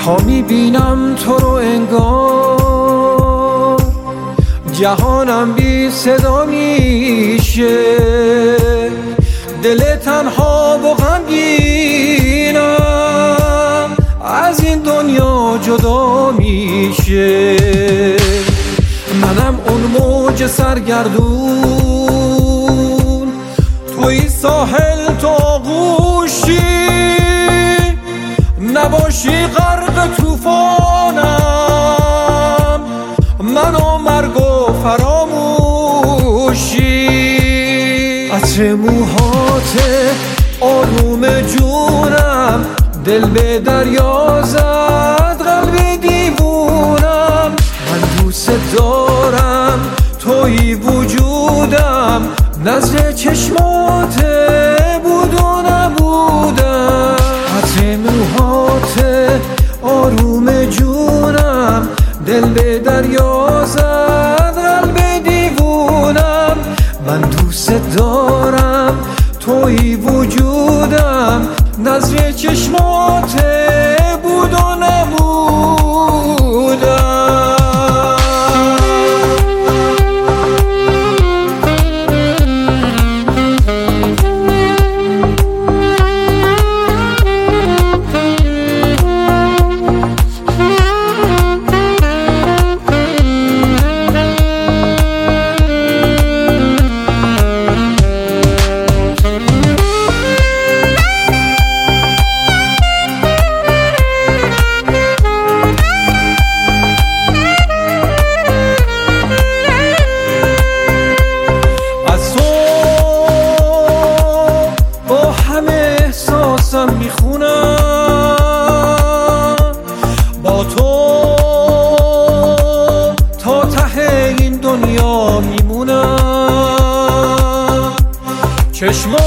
تا میبینم تو رو انگار جهانم بی صدا میشه، دل تنها و غمگینم از این دنیا جدا میشه. منم اون موج سرگردون، توی ساحل تو آغوشی، نباشی غرق طوفانم من و مرگ و فراموشی. عطر موهات آروم جونم دل به دریا زد، قلب دیوونم من دوست دارم، توی وجودم نظر چشمات بود و نبودم. عطر موهات آروم جونم دل به دریا زد، قلب دیوونم من دوست دارم، توی وجودم نظر چشمات بود و نبودم. میخونم با تو تا ته این دنیا میمونم. چشمات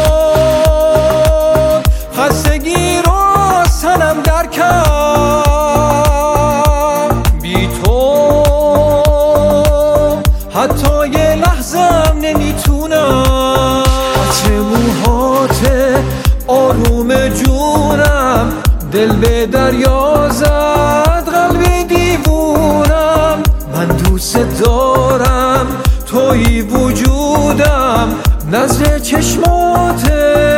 خستگی رو سنم در کرد، بی تو حتی یه لحظم نمیتونم. عطر موهات آروم جونم دل به دریا زد، قلب دیوونم من دوست دارم، توی وجودم نظر چشمات